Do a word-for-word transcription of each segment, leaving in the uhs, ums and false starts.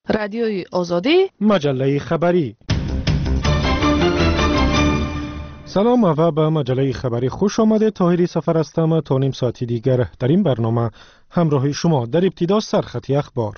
رادیوی آزادی، مجله خبری. سلام و به مجله خبری خوش آمده. طاهری سفر هستم. تا نیم ساعتی دیگر در این برنامه همراه شما. در ابتدا سرخطی اخبار.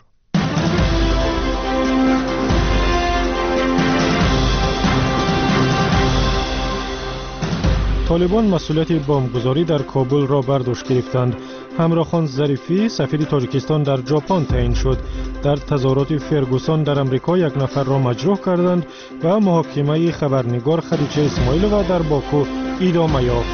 طالبان مسئولیت بمبگذاری در کابل را بر دوش گرفتند. همراخان ظریفی سفیر تاجیکستان در ژاپن تعیین شد. در تظاهرات فرگوسان در امریکا یک نفر را مجروح کردند و محاکمه خبرنگار خدیجه اسماعیلووا در باکو ادامه یافت.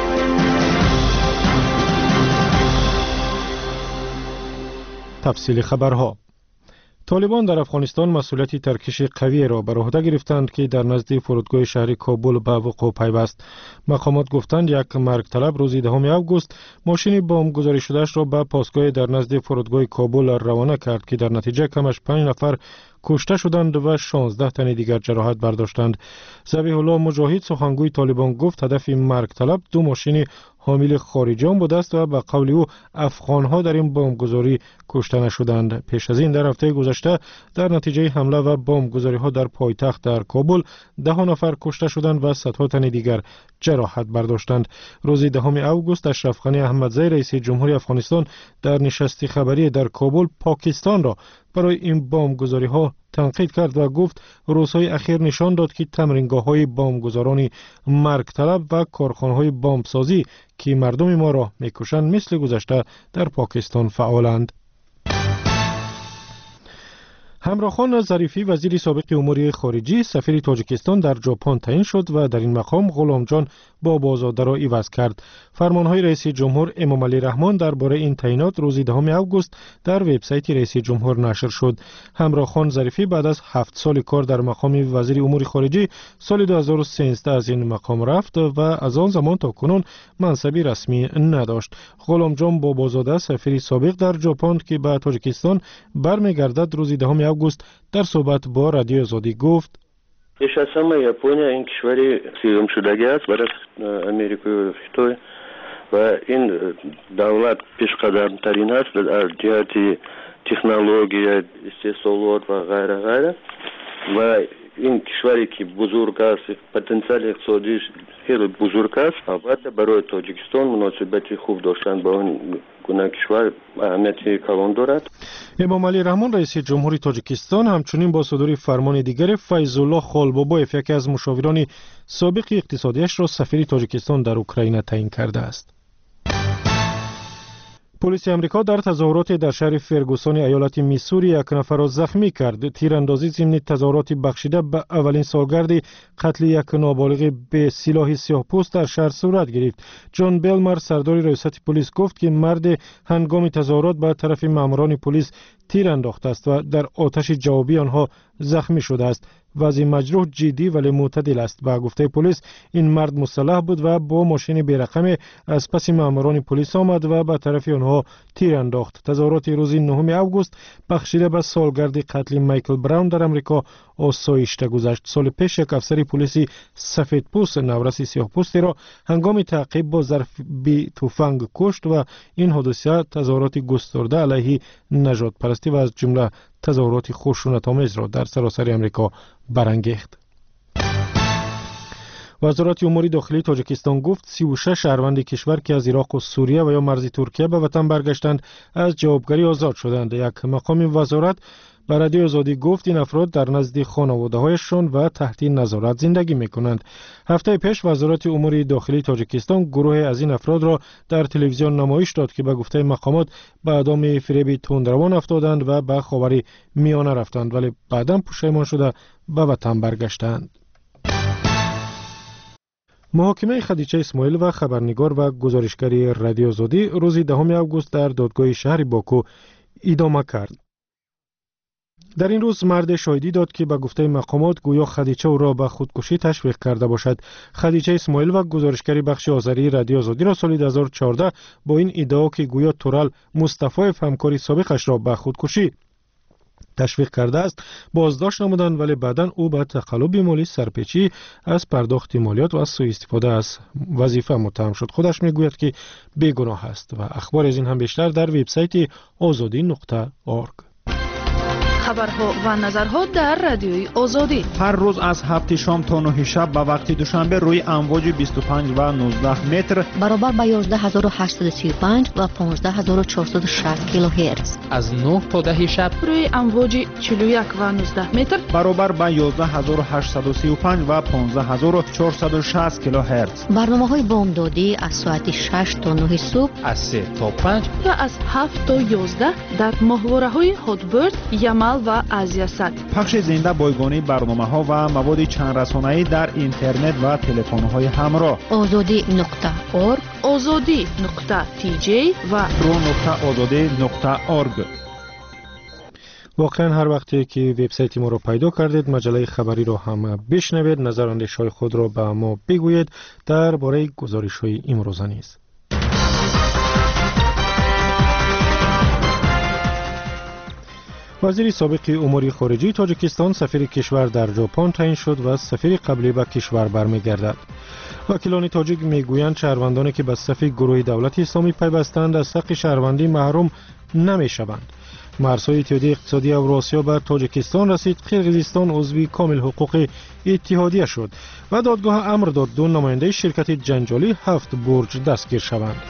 تفصیل خبرها. طالبان در افغانستان مسئولیت ترکش قوی را بر عهده گرفتند که در نزد فرودگاه شهر کابل به وقوع پیوست. مقامات گفتند یک مرگ طلب روز دهم آگوست ماشین بمبگذاری شدهش را به پاسگاه در نزد فرودگاه کابل روانه کرد که در نتیجه کمش پنج نفر کشته شدند و شانزده تن دیگر جراحت برداشتند. ذبیح الله مجاهد سخنگوی طالبان گفت هدف مرگ طلب دو ماشین حامل خارجیان بوده است و به قول او افغان‌ها در این بمبگذاری کشته نشدند. پیش از این در هفته گذشته در نتیجه حمله و بمبگذاری‌ها در پایتخت در کابل ده نفر کشته شدند و صدها تن دیگر جراحت برداشتند. روز دهم آگوست اشرف غنی احمدزی رئیس جمهوری افغانستان در نشست خبری در کابل پاکستان را برای این بمبگذاری‌ها تنقید کرد و گفت روزهای اخیر نشان داد که تمرینگاه‌های بمبگذاران مرگ طلب و کارخانه‌های بمبسازی که مردم ما را می‌کشند مثل گذشته در پاکستان فعالند. همراخان ظریفی وزیر سابق امور خارجه سفیر تاجیکستان در ژاپن تعیین شد و در این مقام غلام جان بابازاده را عوض کرد. فرمانهای رئیس جمهور امام علی رحمان درباره این تعیینات روز دهم آگوست در وبسایت رئیس جمهور نشر شد. همراخان ظریفی بعد از هفت سال کار در مقام وزیر امور خارجه سال دو هزار و سیزده از این مقام رفت و از آن زمان تا کنون منصبی رسمی نداشت. غلام جان بابازاده سفیر سابق در ژاپن که به تاجیکستان برمیگردد روز دهم آگوست در صحبت با رادیو آزادی گفت: نشستم ژاپنیا این کشوری سیوم شدگی است برای امریکا و خیتوی و این دولت پیش قدم ترین است در جهت تکنولوژی استثمار و غیره غیره و این کشوری که بزرگ است پتانسیل اقتصادی خیلی بزرگ است البته برای تاجیکستان مناسبت خوب داشتن با اون گونه کشور اهمیت کلان دارد. امام علی رحمان رئیس جمهوری تاجیکستان همچنین با صدور فرمان دیگر فیض الله خالباباєف یکی از مشاوران سابق اقتصادیش را سفیر تاجیکستان در اوکراین تعیین کرده است. پلیس امریکا در تظاهرات در شهر فرگوسان ایالت میسوری یک نفر را زخمی کرد. تیراندازی ضمن تظاهرات بخشیده به اولین سالگرد قتل یک نابالغ به سلاح سیاه‌پوست در شهر صورت گرفت. جان بلمر سردار ریاست پلیس گفت که مرد هنگام تظاهرات به طرف ماموران پلیس تیر انداخته است و در آتش جوابی آنها زخمی شده است. وضع مجروح جدی ولی معتدل است. به گفته پلیس این مرد مسلح بود و با ماشین بی‌رقم از پس ماموران پلیس آمد و به طرف آنها تیر انداخت. تظاهرات روز نهم آگوست بخشیده به سالگرد قتل مایکل براون در امریکا آسایشته گذشت. سال پیش یک افسر پلیس سفیدپوست نورس سیاه‌پوستی را هنگام تعقیب با ضربه تفنگ کشت و این حادثه تظاهرات گسترده علیه نژاد پرستی و از جمله تظاهرات خشونت‌آمیز را در سراسر امریکا برانگیخت. وزارت امور داخلی تاجیکستان گفت سی و شش شهروند کشور که از عراق و سوریه و یا مرز ترکیه به وطن برگشتند از جوابگری آزاد شدند. یک مقام وزارت به رادیو آزادی گفت این افراد در نزد خانواده‌هایشان و تحت نظارت زندگی می‌کنند. هفته پیش وزارت امور داخلی تاجیکستان گروه از این افراد را در تلویزیون نمایش داد که به گفته مقامات به ادام فریب تندروان افتادند و به خاور میانه رفتند ولی بعداً پشیمان شده به وطن برگشتند. محاکمه خدیجه اسماعیلووا خبرنگار و گزارشگر رادیو آزادی روز دهم آگوست در دادگاه شهر باکو ادامه کرد. در این روز مرد شاهدی داد که به گفته مقامات گویا خدیجه او را به خودکشی تشویق کرده باشد. خدیجه اسماعیلووا گزارشگر بخش آذری رادیو آزادی را سال دو هزار و چهارده با این ادعا که گویا تورال مصطفی همکاری سابقش را به خودکشی تشویق کرده است بازداشت نمودند ولی بعداً او به تقلب مالی سرپیچی از پرداخت مالیات و از سوء استفاده از وظیفه متهم شد. خودش میگوید که بیگناه است و اخبار از این هم بیشتر در وبسایت آزادی نقطه اورگ. خبرها و نظرها در رادیوی آزادی. هر روز از هفت شام تا نه شب به وقت دوشنبه روی امواج بیست و پنج و نوزده متر برابر با یازده هزار و هشتصد و سی و پنج و پانزده هزار و چهارصد و شصت کیلوهرتز. از نه تا ده شب روی امواج چهل و یک و نوزده متر برابر با یازده هزار و هشتصد و سی و پنج و پانزده هزار و چهارصد و شصت کیلوهرتز. برنامه‌های بامدادی از ساعت شش تا نه صبح، از سه تا پنج و از هفت تا یازده در ماهواره‌های هاتبرد، یمل و آزیاسات. پخش زنده بایگانی برنامه‌ها و مواد چند رسانه‌ای در اینترنت و تلفن‌های همراه. آزادی نقطه اورگ، آزادی نقطه تی جی و رو نقطه آزادی نقطه اورگ. واقعا هر وقتی که وبسایت ما رو پیدا کردید مجله خبری رو هم بشنوید، نظر اندیشه‌های خود رو به ما بگویید درباره گزارش‌های امروزه نیز. وزیر سابق امور خارجه تاجیکستان سفیر کشور در ژاپن تعیین شد و سفیر قبلی به کشور برمیگردد. وکیلان تاجیک میگویند شهروندانی که به صف گروه دولت اسلامی پیوستند از حق شهروندی محروم نمیشوند. مرزهای اتحادیه اقتصادی اوراسیا به تاجیکستان رسید. قرقیزستان عضو کامل حقوق اتحادیه شد و دادگاه امر داد دو نماینده شرکت جنجالی هفت برج دستگیر شوند.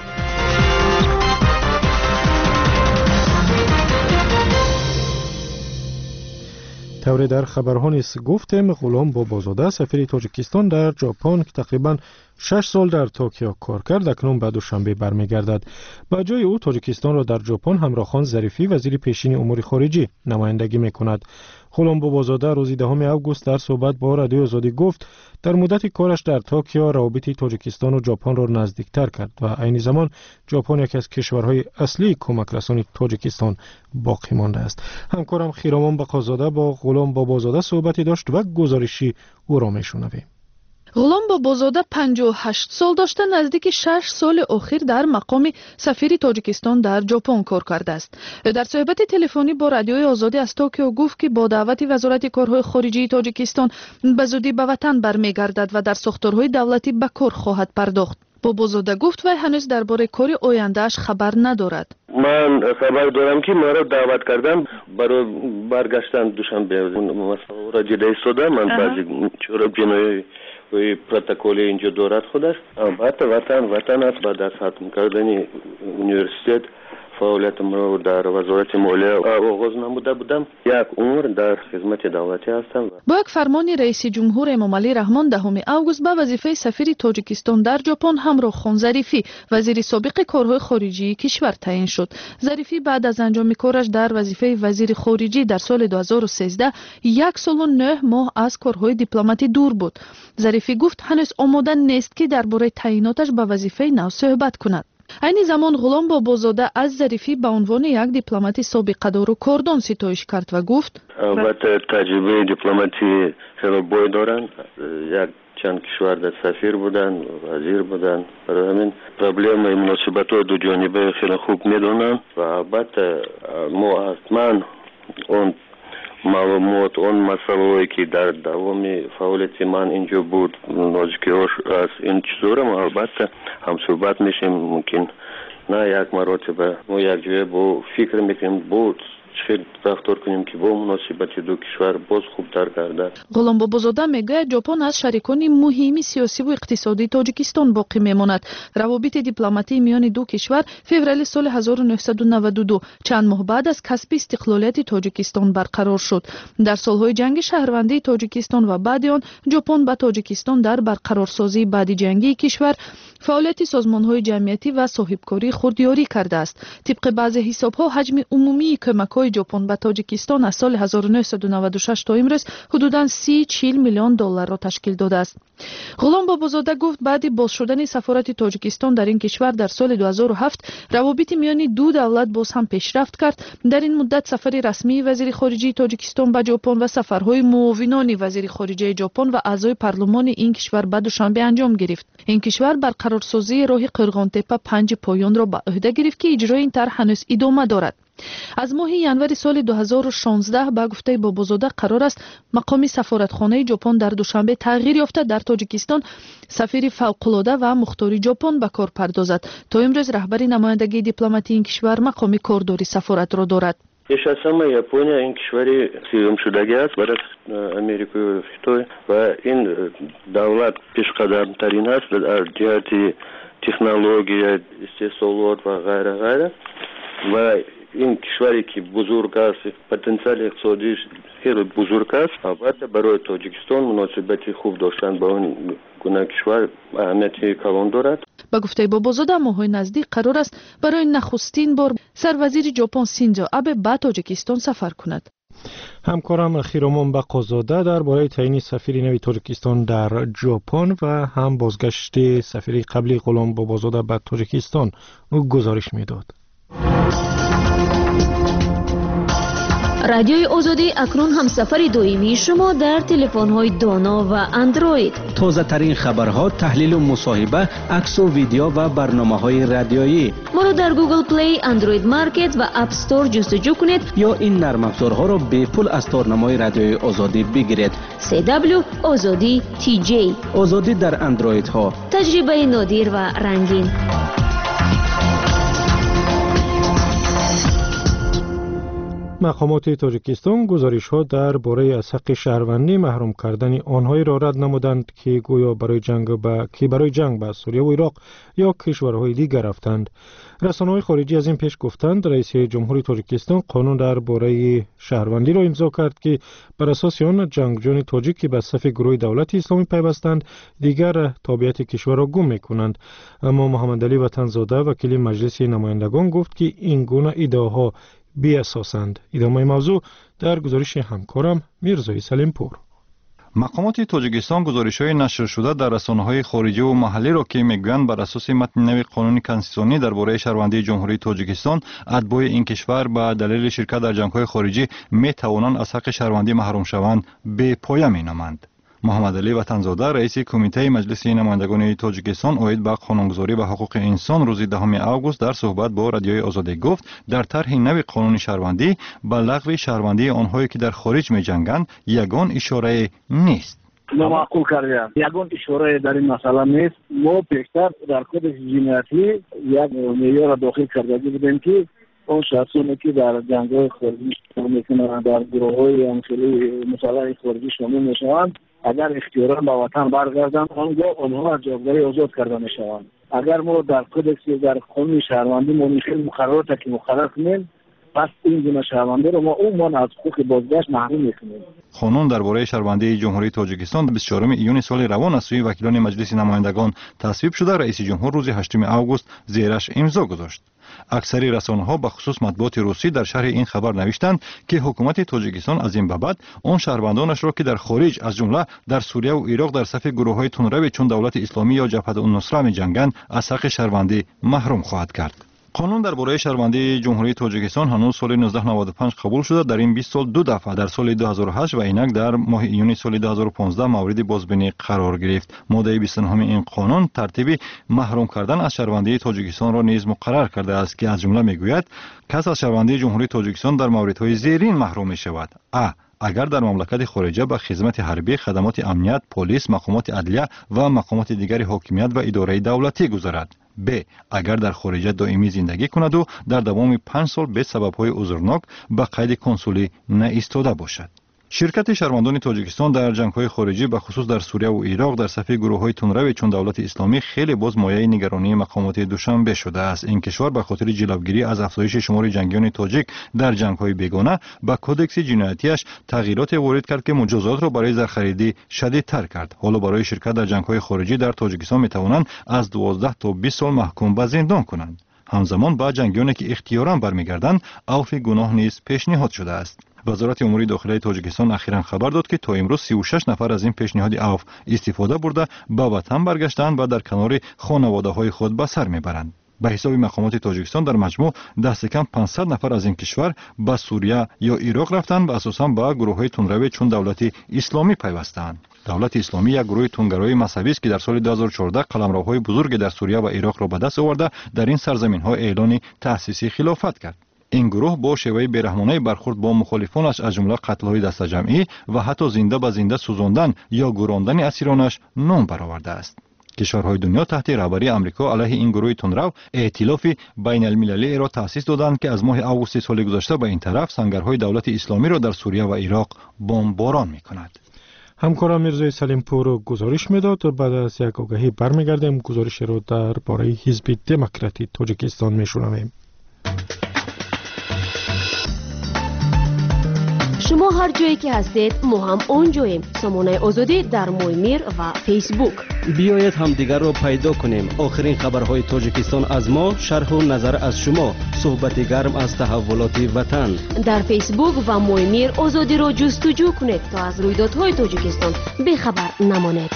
طوری در خبرها نیز گفتیم غلام بابازاده سفیر تاجیکستان در ژاپن که تقریباً شش سال در توکیو کار کرد اکنون به دوشنبه برمیگردد. با جای او تاجیکستان را در ژاپن همراهخان ظریفی وزیر پیشین امور خارجه نمایندگی میکند. غلام بابازاده روز دهم آگوست در صحبت با رادیو آزادی گفت در مدت کارش در توکیو روابط تاجیکستان و ژاپن را نزدیکتر کرد و عین زمان ژاپن یکی از کشورهای اصلی کمک رسانی تاجیکستان باقی مانده است. همکارم خیرامان بقازاده با غلام بابازاده صحبتی داشت و گزارشی او را میشنویم. غلام بابازاده پنجاه و هشت سال داشته نزدیک شش سال اخیر در مقام سفیر تاجیکستان در ژاپن کار کرده است. در صحبت تلفنی با رادیوی آزادی از توکیو گفت که با دعوت وزارت کارهای خارجه تاجیکستان به زودی به وطن برمیگردد و در ساختارهای دولتی به کار خواهد پرداخت. بابازاده گفت وی هنوز درباره کار آینده‌اش خبر ندارد. من خبر دارم که مرا دعوت کردن برای برگشتن دوشنبه. مسئله جدی شده من بعضی چرا جنایی و پروتکل اینجا دارد خودش. البته وطن وطن است. بعد از ختم کردن یونیورسیت فعالیتم را در وزارت مالیه آغاز نموده بودم. یک عمر در خدمت دولتی هستم. با یک فرمان رئیس جمهور امامعلی رحمان دهم آگوست به وظیفه سفیر تاجیکستان در ژاپن همراه خان ظریفی وزیر سابق کارهای خارجی کشور تعیین شد. ظریفی بعد از انجام کارش در وظیفه وزیر خارجه در سال دو هزار و سیزده یک سال و نه ماه از کارهای دیپلماتی دور بود. ظریفی گفت هنوز آماده نیست که درباره تعییناتش به وظیفه نو صحبت کند. این زمان غلام بابازاده از ظریفی به عنوان یک دیپلمات سابقه‌دار و کاردان ستایش کرد و گفت البته تجربه دیپلماتی خیلی بای دارن. یک چند کشور در سفیر بودن، وزیر بودن. برای همین پرابلم مناسبت دو جانبه خیلی خوب میدونن و البته ما حتما اون معلومات اون مسائلی که در دوام فعالیت من اینجا بود نزدیکی از این چیزا ما البته هم صحبت میشیم. ممکن نه یک مرتبه ما یک جای با فکر میکنیم بود چه رفتار کنیم که با مناسبت دو کشور باز خوبتر گردد. غلام بابازاده میگوید ژاپن از شریکان مهم سیاسی و اقتصادی تاجیکستان باقی میماند. روابط دیپلماتی میان دو کشور فوریه سال هزار و نهصد و نود و دو چند ماه بعد از کسب استقلالیت تاجیکستان برقرار شد. در سالهای جنگ شهروندی تاجیکستان و بعد آن ژاپن با تاجیکستان در برقرارسازی بعد جنگی کشور فعالیت سازمان‌های جمعیتی و صاحبکاری خودیاری کرده است. طبق بعضی حساب‌ها حجم عمومی کمک‌های ژاپن به تاجیکستان از سال هزار و نهصد و نود و شش تا امروز حدوداً سی چهل میلیون دلار را تشکیل داده است. غلام بابازاده گفت بعد باز شدن سفارت تاجیکستان در این کشور در سال دو هزار و هفت روابط میان دو دولت باز هم پیشرفت کرد. در این مدت سفر رسمی وزیر خارجه تاجیکستان به ژاپن و سفرهای معاونان وزیر خارجه ژاپن و اعضای پارلمان این کشور به دوشنبه انجام گرفت. این کشور برقرارسازی راه قرغان تپه پنج پایان را به عهده گرفت که اجرای این طرح هنوز ادامه دارد. از ماه ژانویه سال دو هزار و شانزده به گفته بابازاده قرار است مقام سفارتخانه ژاپن در دوشنبه تغییر یافته در تاجیکستان سفیر فوق‌العاده و مختاری ژاپن به کار پردازد. تا امروز رهبری نمایندگی دیپلماتی این کشور مقام کارداری سفارت را دارد. اشاسما یاپونیا این کشوری سیوم شدگی است برای امریکا و خیتای و این دولت پیشقدم ترین است در جهت تکنولوژی، استثمار و غیره غیره و این کشوری که بزرگ است، پتانسیل اقتصادیش خیلی بزرگ است. البته برای تاجیکستان مناسبت خوب داشتن با اون گونه کشور اهمیت کلان دارد. با گفته بابازاده ماهای نزدیک قرار است برای نخستین بار سروزیر ژاپن شینزو آبه به تاجیکستان سفر کند. همکارم خیرامان بقازاده درباره تعیین سفیر نوی تاجیکستان در ژاپن و هم بازگشت سفیر قبلی غلام بابازاده به تاجیکستان او گزارش میداد. رادیوی آزادی اکنون هم سفر دویمی شما در تلفن‌های دانا و اندروید. تازه ترین خبرها، تحلیل و مصاحبه، عکس و ویدیو و برنامه‌های رادیویی. ما را در گوگل پلی، اندروید مارکت و اپ استور جستجو کنید یا این نرم افزارها را به پول از تارنمای رادیوی آزادی بگیرید. سی دبلیو آزادی تی جی. آزادی در اندروید ها. تجربه نادر و رنگین. مقامات تاجیکستان گزارش‌ها درباره از حق شهروندی محروم کردن آنهایی را رد نمودند که گویا برای جنگ با که برای جنگ با سوریه و عراق یا کشورهای دیگر رفتند. رسانه‌های خارجی از این پیش گفتند رئیس جمهوری تاجیکستان قانون درباره شهروندی را امضا کرد که بر اساس آن جنگجویان تاجیک که به صف گروه دولت اسلامی پیوستند دیگر تابعیت کشور را گم می‌کنند. اما محمد علی وطنزاده وکیل مجلس نمایندگان گفت که این گونه ادعاها بی اساسند. ادامه موضوع در گزارش همکارم میرزای سلیمپور. مقامات تاجیکستان گزارش‌های نشر شده در رسانه‌های خارجی و محلی را که میگویند بر اساس متن نوی قانون کنستیتوسیونی درباره شهروندی جمهوری تاجیکستان اتباع این کشور به دلیل شرکت در جنگ‌های خارجی می‌توانند از حق شهروندی محروم شوند به پایه می‌نامند. محمد علی وطنزاده رئیس کمیته مجلس نمایندگان تاجیکستان اوید به قانونگذاری و حقوق انسان روز دهم آگوست در صحبت با رادیوی آزادی گفت در طرح نوی قانون شهروندی به لغو شهروندی آنهایی که در خارج می‌جنگند یگان اشاره نیست. ما معقول کردیم یگان اشاره در این مسئله نیست. ما پیشتر در کدکس جنایتی یک معیار داخل کرده بودیم که اون شخصانی که در جنگ‌های خارجی شامل می‌شوند، در گروه‌های امثالی مسلح خارجی شامل می‌شوند، اگر اختیارا به وطن برگردند آنگاه آنها از جوابداری آزاد کرده می‌شوند. اگر ما در کدکس در قانون شهروندی ما می‌خواهیم مقررات که مقرر کنیم، پس این گونه شهروندی رو ما عموما از حقوق بازگشت محروم می‌کنیم. قانون درباره شهروندی جمهوری تاجیکستان بیست و چهارم ایون سال روان از سوی وکیلان مجلس نمایندگان تصویب شده. رئیس جمهور روز هشتم آگوست زیرش امضا گذاشت. اکثری رسانه‌ها به خصوص مطبوعات روسی در شرح این خبر نوشتند که حکومت تاجیکستان از این به بعد آن شهروندانش را که در خارج از جمله در سوریه و عراق در صف گروه‌های تندرو چون دولت اسلامی یا جبهه النصره می‌جنگند از حق شهروندی محروم خواهد کرد. قانون درباره شهروندی جمهوری تاجیکستان هنوز سال نوزده نود و پنج قبول شده. در این بیست سال دو دفعه در سال دو هزار و هشت و اینک در ماه ایون سال دو هزار و پانزده مورد بازبینی قرار گرفت. ماده بیست و نه این قانون ترتیب محروم کردن از شهروندی تاجیکستان را نیز مقرر کرده است که از جمله میگوید کس از شهروندی جمهوری تاجیکستان در موردهای زیرین محروم می شود: ا اگر در مملکت خارجه به خدمت حربی، خدمات امنیت، پلیس، مقامات عدلیه و مقامات دیگر حاکمیت و اداره دولتی گذارد. ب اگر در خارجه دائمی زندگی کند و در دوام پنج سال به سبب‌های عذرناک به قید کنسولی نایستاده باشد. شرکت شهروندان تاجیکستان در جنگ‌های خارجی به خصوص در سوریه و عراق در صف گروه‌های تندرو چون دولت اسلامی خیلی باز مایه نگرانی مقامات دوشنبه شده است. این کشور به خاطر جلوگیری از افزایش شمار جنگیان تاجیک در جنگ‌های بیگانه به کدکس جنایتیش تغییرات وارد کرد که مجازات را برای زرخریدی شدیدتر کرد. حالا برای شرکت در جنگ‌های خارجی در تاجیکستان می‌توانند از دوازده تا بیست سال محکوم به زندان کنند. همزمان با جنگیانی که اختیاراً برمیگردند عفو گناه نیز پیشنهاد شده است. وزارت امور داخلی تاجیکستان اخیراً خبر داد که تا امروز سی و شش نفر از این پیشنهاد عفو استفاده برده به وطن برگشتند و در کنار خانواده‌های خود به سر میبرند. به حساب مقامات تاجیکستان در مجموع دست کم پانصد نفر از این کشور به سوریه یا عراق رفتند و اساساً به گروه‌های تندرو چون دولت اسلامی پیوستند. دولت اسلامی یک گروه تندگرای مذهبی است که در سال دو هزار و چهارده قلمروهای بزرگ در سوریه و عراق را به دست آورده در این سرزمین‌ها اعلان تأسیسی خلافت کرد. این گروه با شیوه بیرحمانه برخورد با مخالفانش از جمله قتل‌های دست جمعی و حتی زنده به زنده سوزاندن یا گوراندن اسیرانش نام برآورده است. کشورهای دنیا تحت رهبری آمریکا علیه این گروه تندرو ائتلاف بین المللی را تأسیس دادند که از ماه آگوست سال گذشته به این طرف سنگرهای دولت اسلامی را در سوریه و عراق بمباران می‌کند. همکارم میرزای سلیم پور گزارش میداد و بعد از یک آگهی برمیگردیم گزارش را درباره حزب دموکراتی تاجیکستان میشنویم. شما هر جایی که هستید ما هم اونجاییم. سامانه آزادی در مویمیر و فیسبوک. بیایید همدیگر را پیدا کنیم. آخرین خبرهای تاجیکستان از ما، شرح و نظر از شما، صحبت گرم از تحولات وطن. در فیسبوک و مویمیر آزادی را جستجو کنید تا از رویدادهای تاجیکستان بیخبر نمانید.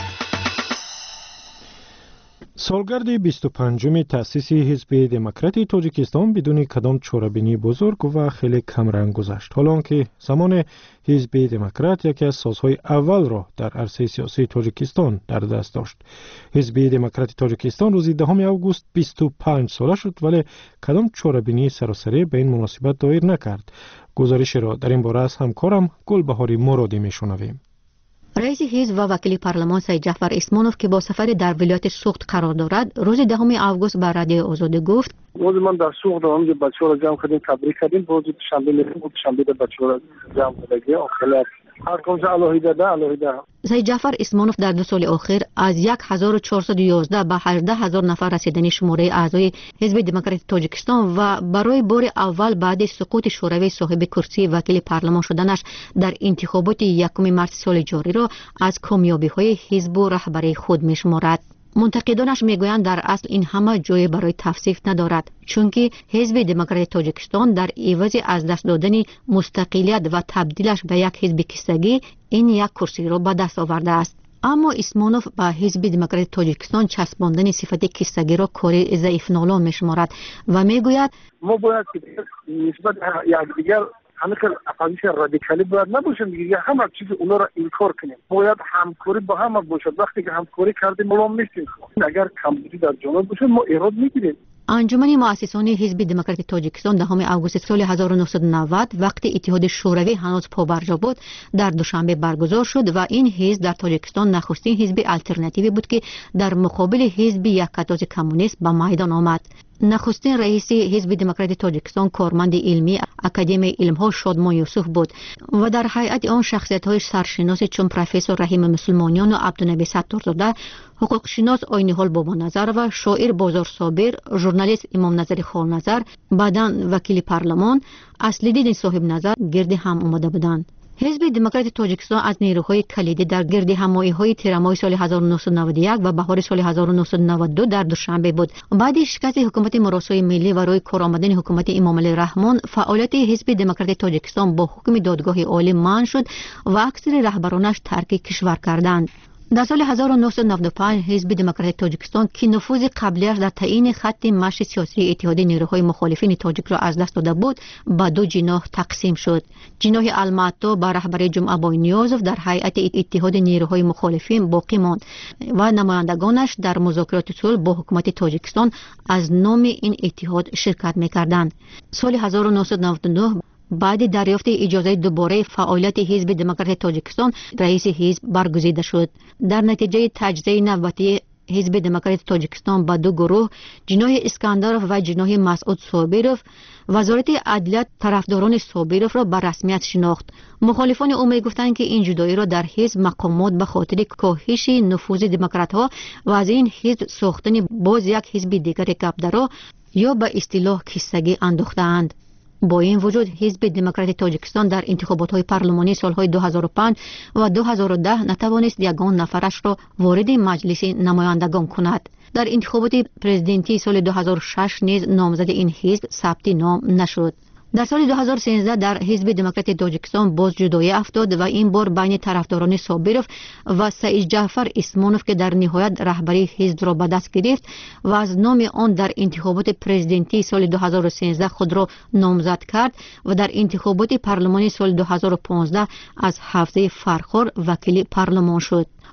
سالگرد بیست و پنجم تأسیس حزب دموکراتی تاجیکستان بدون کدام چاره‌بینی بزرگ و خیلی کم رنگ گذشت. حالا که زمان حزب دموکرات یکی از سازهای اول را در عرصه سیاسی تاجیکستان در دست داشت. حزب دموکراتی تاجیکستان روز دهم آگوست بیست و پنج ساله شد ولی کدام چاره‌بینی سراسری به این مناسبت دایر نکرد. گزارش را در این باره از همکارم گلبهاری مرادی میشنویم. رئیس حزب و وکیل پارلمان سید جعفر اسمانوف که با سفر در ولایت سوخت قرار دارد روز دهم آگوست به رادیو آزادی گفت روز من در سوخت دارم که بچه‌ها را جمع کردیم تبریک کردیم. روز شنبه میریم بود شنبه در بچه‌ها را جمع کردیم آخر هر کمزه الهیده ده الهیده. سید جعفر اسمانوف در دو سال اخیر از هزار و چهارصد و یازده به هجده هزار نفر رسیدنی شماره اعضای حزب دموکراتی تاجیکستان و برای بار اول بعد سقوط شوروی صاحب کرسی وکیل پارلمان شدنش در انتخابات یکم مارس سال جاری را از کامیابی‌های حزب و رهبری خود می‌شمارد. منتقدانش میگویند در اصل این همه جای برای توصیف ندارد چون که حزب دموکراتی تاجیکستان در عوض از دست دادن مستقلیت و تبدیلش به یک حزب کیسگی این یک کرسی را به دست آورده است. اما اسمانوف به حزب دموکراتی تاجیکستان چسباندن صفت کیسگی را کار ضعیف نالا میشمارد و میگوید ما باید نسبت یکدیگر همینکه اپوزیسیون رادیکالی باید نباشیم دیگه همه چیز اونا را انکار کنیم. باید همکاری با همه باشد. وقتی که همکاری کردیم ملام نیستیم. اگر کمبودی در جنوب باشه ما ایراد میگیریم. انجمن مؤسسان حزب دموکراتی تاجیکستان دهم آگوست سال هزار و نهصد و نود وقتی اتحاد شوروی هنوز پابرجا بود در دوشنبه برگزار شد و این حزب در تاجیکستان نخستین حزب آلترناتیوی بود که در مقابل حزب یکتاز کمونیست به میدان آمد. نخستین رئیس حزب دموکراتی تاجیکستان کارمند علمی اکادمی علم‌ها شادمان یوسف بود و در هیئت آن شخصیت‌های سرشناس چون پروفسور رحیم مسلمانیان و عبدالنبی ستارزاده، حقوق شناس آینی‌حال بابا نظر و شاعر بازار صابر، ژورنالیست امام نظری خالنظر، بعداً وکیل پارلمان اصلیدین صاحب نظر گرد هم آمده بودند. حزب دموکراتی تاجیکستان از نیروهای کلیدی در گرد همایی‌های تیرماه سال هزار و نهصد و نود و یک و بهار سال هزار و نهصد و نود و دو در دوشنبه بود. بعد شکست حکومت مراسای ملی و روی کار آمدن حکومت امام علی رحمان، فعالیت حزب دموکراتی تاجیکستان با حکم دادگاه عالی منع شد و اکثر رهبرانش ترک کشور کردند. در سال هزار و نهصد و نود و پنج حزب دموکراتی تاجیکستان که نفوذ قبلیش در تعیین خط مشی سیاسی اتحاد نیروهای مخالفین تاجیک را از دست داده بود به دو جناح تقسیم شد. جناح المعطا با رهبری جمعه بای‌نیازوف در هیئت اتحاد نیروهای مخالفین باقی ماند و نمایندگانش در مذاکرات صلح با حکومت تاجیکستان از نام این اتحاد شرکت می‌کردند. سال هزار و نهصد و نود و نه بعد دریافت اجازه دوباره فعالیت حزب دموکراتی تاجیکستان رئیس حزب برگزیده شد. در نتیجه تجزیه نوبتی حزب دموکراتی تاجیکستان به دو گروه، جناح اسکندرов و جناح مسعود صابرov، وزارت عدلیه طرفداران صابرov را به رسمیت شناخت. مخالفان او میگفتند که این جدایی را در حزب مقامات به خاطر کاهش نفوذ دموکرات‌ها و از این حزب ساختن باز یک حزب دیگر گپدرا یا به اصطلاح کیسگی انداختند. با این وجود حزب دموکراتی تاجیکستان در انتخابات‌های پارلمانی سال‌های دو هزار و پنج و دو هزار و ده نتوانست یگان نفرش را وارد مجلس نمایندگان کند. در انتخابات پرزیدنتی سال دو هزار و شش نیز نامزد این حزب ثبت نام نشد. در سال دو هزار و سیزده در حزب دموکراتی تاجیکستان باز جدایی افتاد و این بار بین طرفداران صابرov و سید جعفر اسمانوف که در نهایت رهبری حزب را به دست گرفت و از نام آن در انتخابات پرزیدنتی سال دو هزار و سیزده خود را نامزد کرد و در انتخابات پارلمانی سال دو هزار و پانزده از حفظه فرخار وکیل پارلمان شد.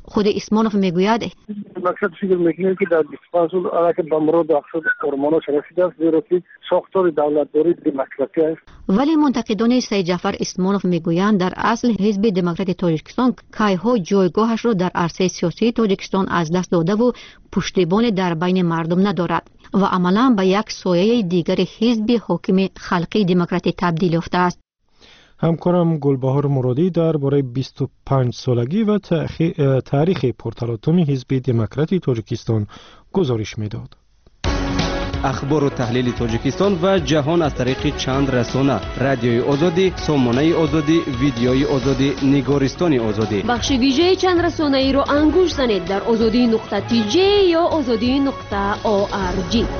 خود اسمانوف میگوید مقصد فکر میکنیم که در بیست و پنج سال علاقه به مراد مقصد ارمانش رسیده است، زیرا که ساختار دولتداری دموکراسی است. ولی منتقدان سید جعفر اسمانوف میگویند در اصل حزب دموکرات تاجیکستان کایها جایگاهش را در عرصه سیاسی تاجیکستان از دست داده و پشتیبان در بین مردم ندارد و عملا به یک سایه دیگر حزب حاکم خلقی دموکراتی تبدیل یافته است. همکارم گلبهار مرادی درباره بیست و پنج سالگی و تاریخ پرتلاطم حزب دموکراتی تاجیکستان گزارش میداد. اخبار و تحلیل تاجیکستان و جهان از طریق چند رسانه: رادیوی آزادی، سامانه آزادی، ویدیوی آزادی، نگارستان آزادی. بخش ویژه چند رسانه ای رو انگوش زنید در آزادی نقطه تی جی یا آزادی نقطه او آر جی.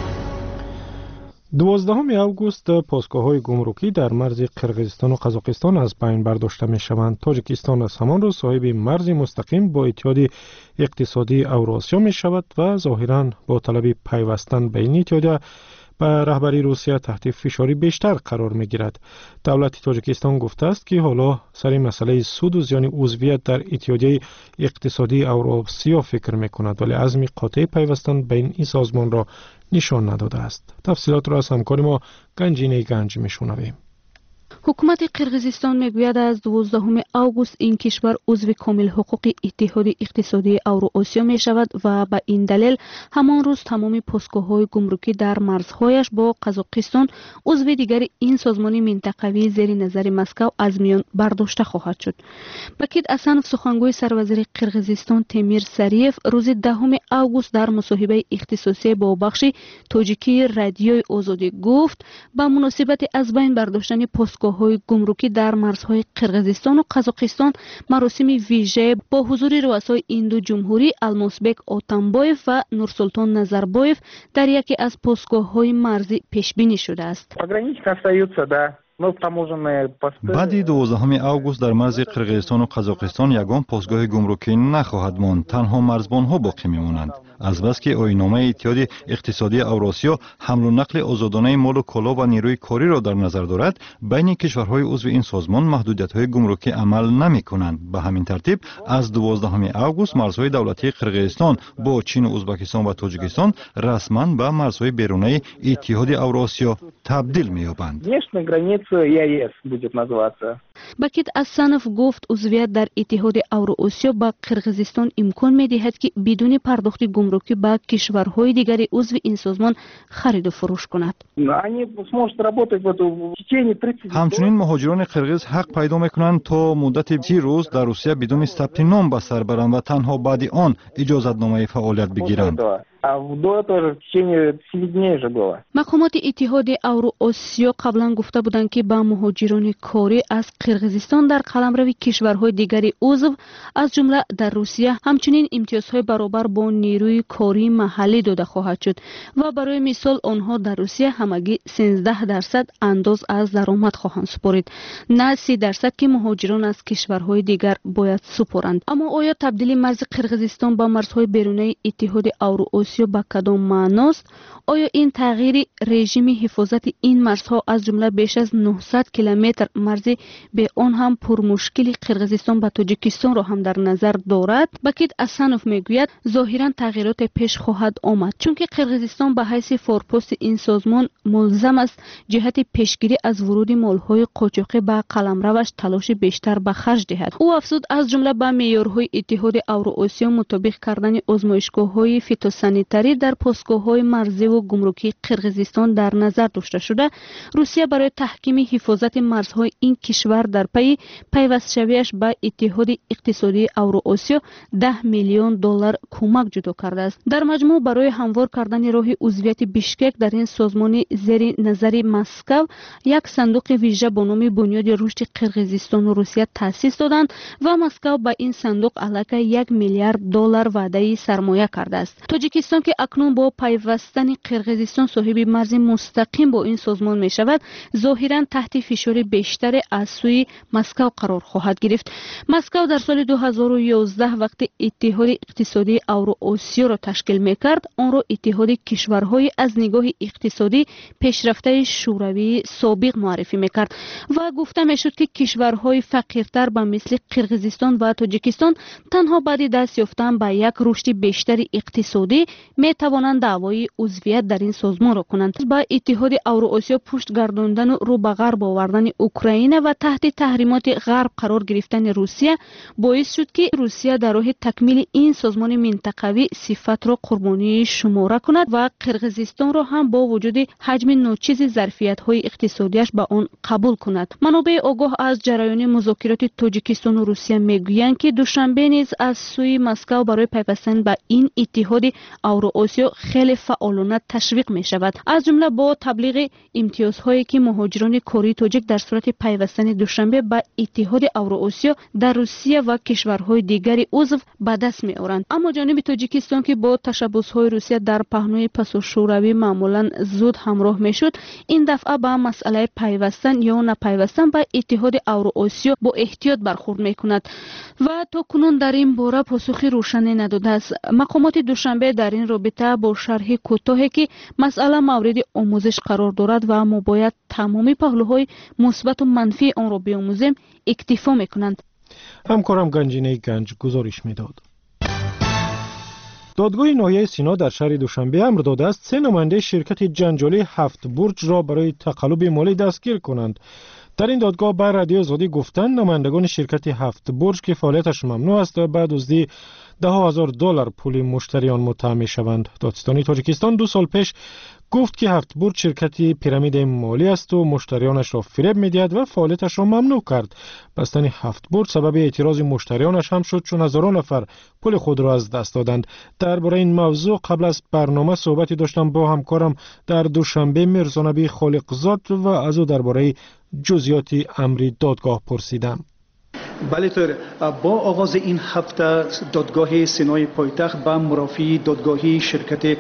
دوازدهم اوگوست پاسگاه‌های گمرکی در مرز قرقیزستان و قزاقستان از بین برداشته می‌شوند. تاجیکستان از همان روز صاحب مرز مستقیم با اتحاد اقتصادی اوراسیا می‌شود و ظاهراً با طلب پیوستن به این اتحاد به رهبری روسیه تحت فشاری بیشتر قرار می‌گیرد. دولت تاجیکستان گفته است که حالا سر مسئله سود و زیان عضویت در اتحادیه اقتصادی اوراسیا فکر می‌کند، ولی عزم قاطع پیوستن به این سازمان را نشان نداده است. تفصیلات را از همکار ما گنجینه گنج میشنویم. حکومت قرقیزستان میگوید از دوازدهم اوگوست این کشور عضو کامل حقوق اتحاد اقتصادی اوراسیا می شود و به این دلیل همان روز تمام پاسگاه‌های گمرکی در مرزهایش با قزاقستان عضو دیگر این سازمان منطقوی زیر نظر مسکو از میان برداشته خواهد شد. بکید اسنف سخنگوی سروزیر قرقیزستان تیمیر سریف روز دهم اوگوست در مصاحبه اختصاصی با بخش تاجیکی رادیوی آزادی گفت با مناسبت از بین برداشتن پاسگاه های گمرکی در مرزهای قرقیزستان و قزاقستان مراسم ویژه با حضور رؤسای این دو جمهوری الماسبک آتامبایف و نورسلطان نظربایف در یکی از پاسگاه‌های مرزی پیش بینی شده است. بعد دوازدهم اوگوست در مرز قرقیزستان و قزاقستان یگان پاسگاه گمرکی نخواهد ماند، تنها مرزبان‌ها باقی میمانند. از بس که آیین‌نامه اتحاد اقتصادی اوراسیا حمل و نقل آزادانه مال و کالا و نیروی کاری را در نظر دارد، بین کشورهای عضو این سازمان محدودیت‌های گمرکی عمل نمی‌کنند. به همین ترتیب از دوازدهم اوگوست مرزهای دولتی قرقیزستان با چین و ازبکستان و تاجیکستان رسما به مرزهای بیرونی اتحاد اوراسیا تبدیل می‌یابند. بکید اسنف گفت عضویت در اتحاد اوراسیا به قرقیزستان امکان می‌دهد که بدون پرداخت گمرکی به کشورهای دیگر عضو این سازمان خرید و فروش کند. همچنین مهاجران قرقیز حق پیدا می‌کنند تا مدت سی روز در روسیه بدون ثبت نام به سر برند و تنها بعد آن اجازتنامه فعالیت بگیرند. مقامات اتحاد اوراسیا قبلا گفته بودند که با مهاجران کاری از قرقیزستان در قلمرو کشورهای دیگری عضو از جمله در روسیه همچنین امتیازهای برابر با نیروی کاری محلی داده خواهد شد و برای مثال آنها در روسیه همگی سیزده درصد انداز از درآمد خواهند سپارید، نه سی درصد که مهاجران از کشورهای دیگر باید سپارند. اما آیا تبدیل مرز قرقیزستان با مرزهای بیرونی اتحاد اوراسیا با کدام معناست؟ آیا این تغییر رژیم حفاظت این مرزها از جمله بیش از نهصد کیلومتر مرز به آن هم پرمشکل قرقیزستان با تاجیکستان را هم در نظر دارد؟ بکید اسنف میگوید ظاهرا تغییرات پیش خواهد آمد، چون که قرقیزستان به حیث فورپوست این سازمان ملزم است جهت پیشگیری از ورود مالهای قاچاقی به قلمروش تلاش بیشتر به خرج دهد. او افزود از جمله به معیارهای اتحاد اوراسیا مطابق کردن آزمایشگاه‌های فیتوسانیتاری در پاسگاه‌های مرزی و گمرکی قرقیزستان در نظر داشته شده. روسیه برای تحکیم حفاظت مرزهای این کشور در پی پیوست شویش به اتحاد اقتصادی اوراسیا ده میلیون دلار کمک جدا کرده است. در مجموع برای هموار کردن راه عضویت بیشکک در این سازمان زیر نظر مسکو یک صندوق ویژه با نام بنیاد رشد قرقیزستان و روسیه تأسیس دادند و مسکو با این صندوق علاقه یک میلیارد دلار وعده سرمایه کرده است. تاجیکستان توجیکستان که اکنون با پیوستن قرقیزستان صاحب مرز مستقیم با این سازمان می شود، ظاهرا تحت فشار بیشتر از سوی مسکو قرار خواهد گرفت. مسکو در سال دو هزار و یازده وقتی اتحاد اقتصادی اوراسیا را تشکیل می کرد، آن را اتحاد کشورهای از نگاه اقتصادی پیشرفته شوروی سابق معرفی می کرد و گفته می شد که کشورهای فقیرتر به مثل قرقیزستان و تاجیکستان تنها بعد دست یافتن به یک رشد بیشتر اقتصادی می توانند دعوای عضویت در این سازمان را کنند. با اتحاد اوراسیا پشت گرداندن رو به غرب آوردن اوکراین و تحت تحریمات غرب قرار گرفتن روسیه باعث شد که روسیه در راه تکمیل این سازمان منطقوی صفت را قربانی شماره کند و قرقیزستان را هم با وجود حجم ناچیز ظرفیت های اقتصادیش به آن قبول کند. منابع آگاه از جریان مذاکرات تاجیکستان و روسیه میگویند که دوشنبه نیز از سوی مسکو برای پیوستن به این اتحاد اوراسیا خیلی فعالانه تشویق می شود، از جمله با تبلیغ امتیازهایی که مهاجران کاری تاجیک در صورت پیوستن دوشنبه به اتحاد اوراسیا در روسیه و کشورهای دیگری عضو به دست می آورند. اما جانب تاجیکستان که با تشبس‌های روسیه در پهنای پس شوروی معمولا زود همراه می شد، این دفعه به مسئله پیوستن یا نپیوستن به اتحاد اوراسیا با احتیاط برخورد می کند و تا کنون در این باره پاسخی روشنی نداده است. مقامات دوشنبه در این رابطه با شرح کوتاهی که مسئله مورد آموزش قرار دارد و ما باید تمامی پهلوهای مثبت و منفی آن را بیاموزیم اکتفا می کنند. همکارم گنجینه گنج گزارش میداد. دادگاه ناحیه سینا در شهر دوشنبه امر داده است سه نماینده شرکت جنجالی هفت برج را برای تقلب مالی دستگیر کنند. در این دادگاه بر رادیو آزادی گفتند نمایندگان شرکت هفت برج که فعالیتش ممنوع است و بعد دزدی ده هزار دلار پول مشتریان متهم می‌شوند. دادستانی تاجیکستان دو سال پیش گفت که هفت برج شرکتی پیرامید مالی است و مشتریانش را فریب می‌دهد و فعالیتش را ممنوع کرد. بستن هفت برج سبب اعتراض مشتریانش هم شد چون هزاران نفر پول خود را از دست دادند. درباره این موضوع قبل از برنامه صحبتی داشتم با همکارم در دوشنبه میرزا نبی خالقزاد و از او درباره جزئیات امر دادگاه پرسیدم. بله طور با آغاز این هفته دادگاه سینای پایتخت با مرافعی دادگاهی شرکت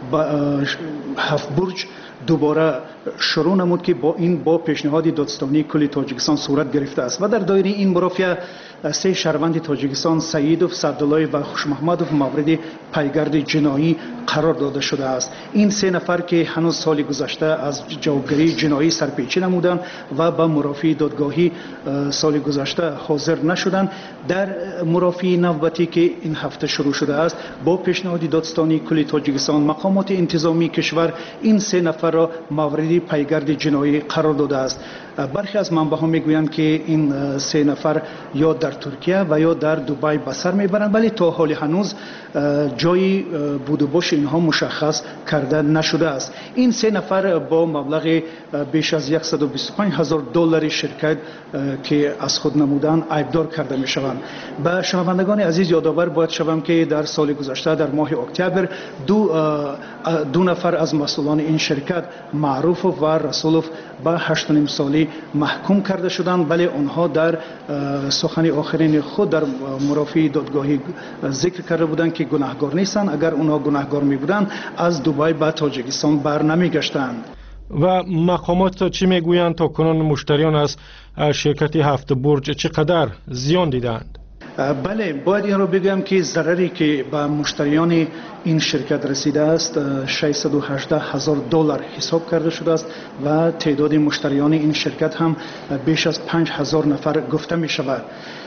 هفت برج دوباره شروع نمود که با این با پیشنهاد دادستانی کل تاجیکستان صورت گرفته است و در دایره این مرافعه سه شهروند تاجیکستان سعیدوف، سعدالله و خوشمحمدوف مورد پیگرد جنایی قرار داده شده است. این سه نفر که هنوز سال گذشته از جوابگری جنایی سرپیچی نمودند و با مرافعی دادگاهی سال گذشته حاضر نشدند، در مرافعی نوبتی که این هفته شروع شده است با پیشنهاد دادستانی کل تاجیکستان مقامات انتظامی کشور این سه نفر را مورد پیگرد جنایی قرار داده است. برخی از منبع‌ها میگویند که این سه نفر یا در ترکیه و یا در دبی به سر میبرند، ولی تا حال هنوز جای بود و باش اینها مشخص کرده نشده است. این سه نفر با مبلغ بیش از صد و بیست و پنج هزار دلار شرکت که از خود نمودند عیبدار کرده میشوند. به شنوندگان عزیز یادآور باید شوم که در سال گذشته در ماه اکتبر دو دو نفر از مسئولان این شرکت معروف و رسولوف به هشت و نیم سالی محکوم کرده شدند، ولی آنها در سخن آخرین خود در مرافعی دادگاهی ذکر کرده بودند که گناهکار نیستند. اگر آنها گناهکار می بودند از دبی به تاجیکستان بر نمی گشتند. و مقامات چی میگویند تا کنون مشتریان از شرکت هفت برج چقدر زیان دیدند؟ بله، باید این را بگم که ضرری که به مشتریان این شرکت رسیده است ششصد و هجده هزار دلار حساب کرده شده است و تعداد مشتریان این شرکت هم بیش از پنج هزار نفر گفته می شود.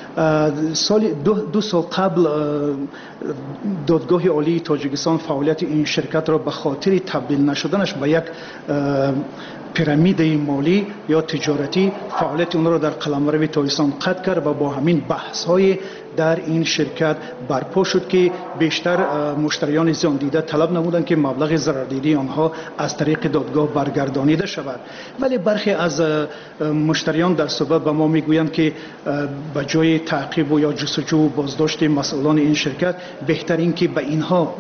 سال دو, دو سال قبل دادگاه عالی تاجیکستان فعالیت این شرکت را به خاطر تبدیل نشدنش به یک پیرامید مالی یا تجارتی فعالیت اون را در قلمرو تاجیکستان قطع کرد و با همین بحث های در این شرکت برپا شد که بیشتر مشتریان زیان دیده طلب نمودند که مبلغ ضرردیدی آنها از طریق دادگاه برگردانیده شود، ولی برخی از مشتریان در صحبت به ما میگویند که به جای تعقیب و یا جستجو و بازداشت مسئولان این شرکت بهتر این که به اینها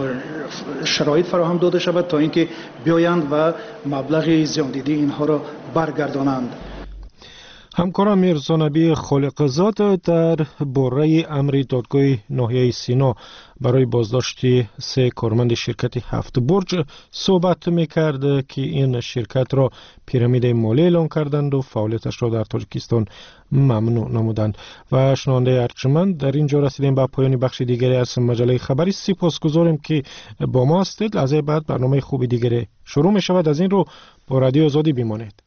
شرایط فراهم داده شود تا اینکه بیایند و مبلغ زیان دیدی اینها را برگردانند. همکارم میرزا نبی خالقزاد در باره امر دادگاه ناحیه سینا برای بازداشت سه کارمند شرکت هفت برج صحبت میکرد که این شرکت را پیرامید مالی اعلان کردند و فعالیتش را در تاجیکستان ممنوع نمودند. و شنونده ارجمند، در اینجا رسیدیم به پایان بخش دیگری از مجله خبری. سپاسگزاریم که با ما هستید. از این بعد برنامه خوب دیگری شروع می شود. از این رو با رادیو آزادی بمانید.